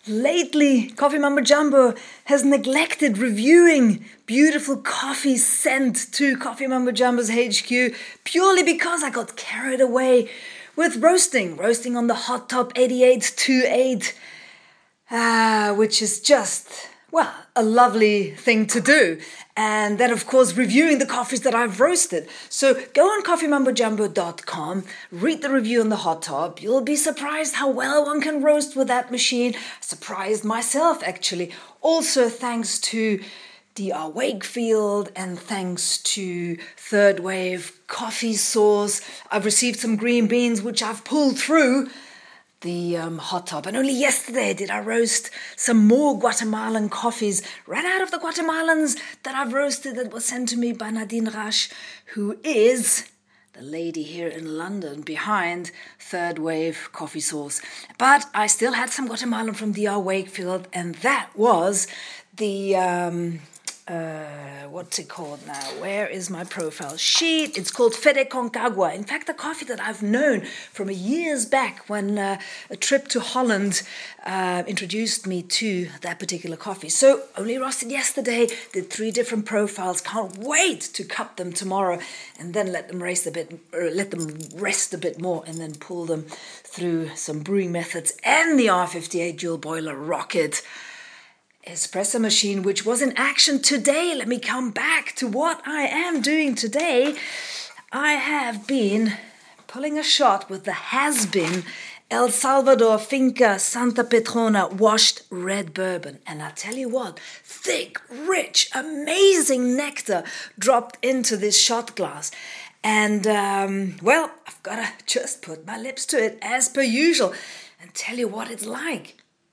Lately, Coffee Mumbo Jumbo has neglected reviewing beautiful coffee sent to Coffee Mumbo Jumbo's HQ purely because I got carried away with roasting on the Hot Top 8828, which is just, well, a lovely thing to do. And then, of course, reviewing the coffees that I've roasted. So go on coffeemumbojumbo.com, read the review on the Hot Top. You'll be surprised how well one can roast with that machine. Surprised myself, actually. Also, thanks to DR Wakefield and thanks to Third Wave Coffee Source, I've received some green beans, which I've pulled through the Hot Top. And only yesterday did I roast some more Guatemalan coffees right out of the Guatemalans that I've roasted that was sent to me by Nadine Rasch, who is the lady here in London behind Third Wave Coffee Source. But I still had some Guatemalan from DR Wakefield, and that was the what's it called now? Where is my profile sheet? It's called Fede Concagua. In fact, a coffee that I've known from years back when a trip to Holland introduced me to that particular coffee. So only roasted yesterday, did 3 different profiles. Can't wait to cup them tomorrow and then let them rest a bit more, and then pull them through some brewing methods and the R58 dual boiler rocket espresso machine, which was in action today. Let me come back to what I am doing today. I have been pulling a shot with the has-been El Salvador Finca Santa Petrona washed red bourbon. And I tell you what, thick, rich, amazing nectar dropped into this shot glass. And, well, I've got to just put my lips to it as per usual and tell you what it's like.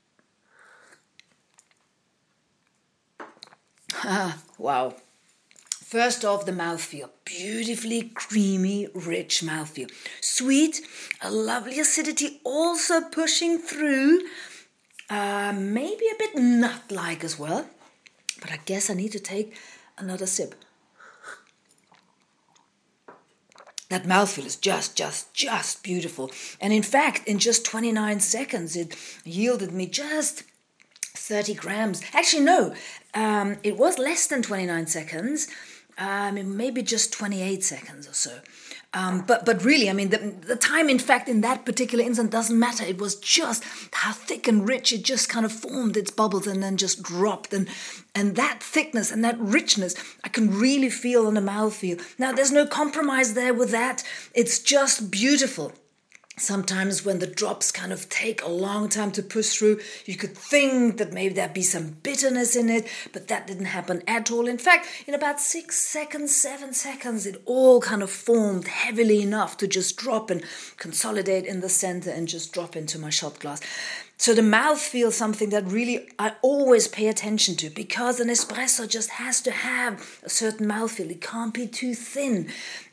Wow. First off, the mouthfeel. Beautifully creamy, rich mouthfeel. Sweet, a lovely acidity also pushing through. Maybe a bit nut-like as well. But I guess I need to take another sip. That mouthfeel is just beautiful. And in fact, in just 29 seconds, it yielded me just 30 grams. Actually, no, it was less than 29 seconds, maybe just 28 seconds or so. But really, I mean, the time, in fact, in that particular instant doesn't matter. It was just how thick and rich it just kind of formed its bubbles and then just dropped. And that thickness and that richness, I can really feel on the mouthfeel. Now, there's no compromise there with that. It's just beautiful. Sometimes when the drops kind of take a long time to push through, you could think that maybe there'd be some bitterness in it, but that didn't happen at all. In fact, in about 6 seconds, 7 seconds, it all kind of formed heavily enough to just drop and consolidate in the center and just drop into my shot glass. So the mouthfeel is something that really I always pay attention to, because an espresso just has to have a certain mouthfeel. It can't be too thin.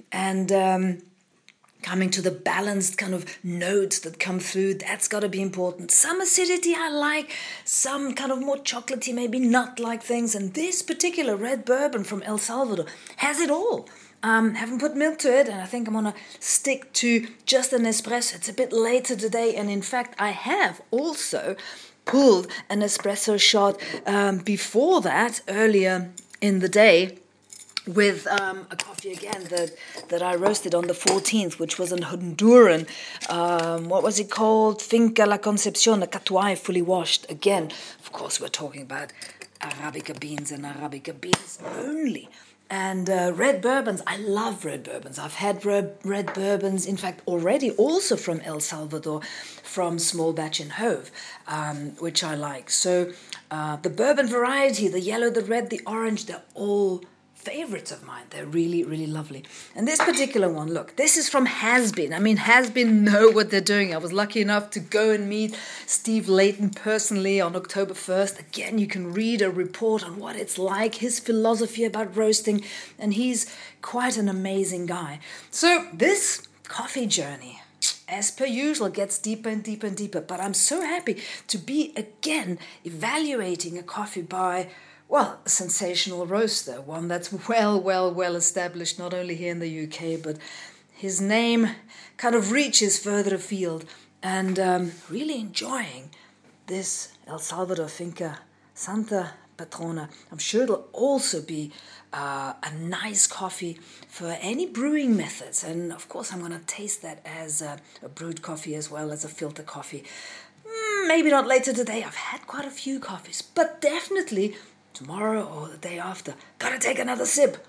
And coming to the balanced kind of notes that come through, that's got to be important. Some acidity I like, some kind of more chocolatey, maybe nut-like things. And this particular red bourbon from El Salvador has it all. Haven't put milk to it, and I think I'm going to stick to just an espresso. It's a bit later today, and in fact, I have also pulled an espresso shot before that, earlier in the day, with a coffee again that I roasted on the 14th, which was an Honduran, what was it called? Finca La Concepcion, a Catuai fully washed. Again, of course, we're talking about Arabica beans and Arabica beans only. And red bourbons, I love red bourbons. I've had red bourbons, in fact, already also from El Salvador, from Small Batch in Hove, which I like. So the bourbon variety, the yellow, the red, the orange, they're all favorites of mine. They're really, really lovely. And this particular one, look, this is from Has-Been. I mean, Has-Been know what they're doing. I was lucky enough to go and meet Steve Layton personally on October 1st. Again, you can read a report on what it's like, his philosophy about roasting, and he's quite an amazing guy. So this coffee journey, as per usual, gets deeper and deeper and deeper. But I'm so happy to be, again, evaluating a coffee by, well, a sensational roaster, one that's well established, not only here in the UK, but his name kind of reaches further afield, and really enjoying this El Salvador Finca Santa Patrona. I'm sure it'll also be a nice coffee for any brewing methods. And of course, I'm going to taste that as a brewed coffee as well as a filter coffee. Maybe not later today. I've had quite a few coffees, but definitely tomorrow or the day after. Gotta take another sip.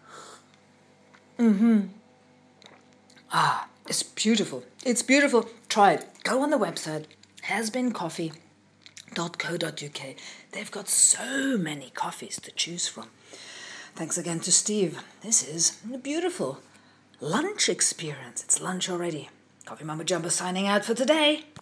It's beautiful. It's beautiful. Try it. Go on the website, hasbeencoffee.co.uk. They've got so many coffees to choose from. Thanks again to Steve. This is a beautiful lunch experience. It's lunch already. Coffee Mama Jumbo signing out for today.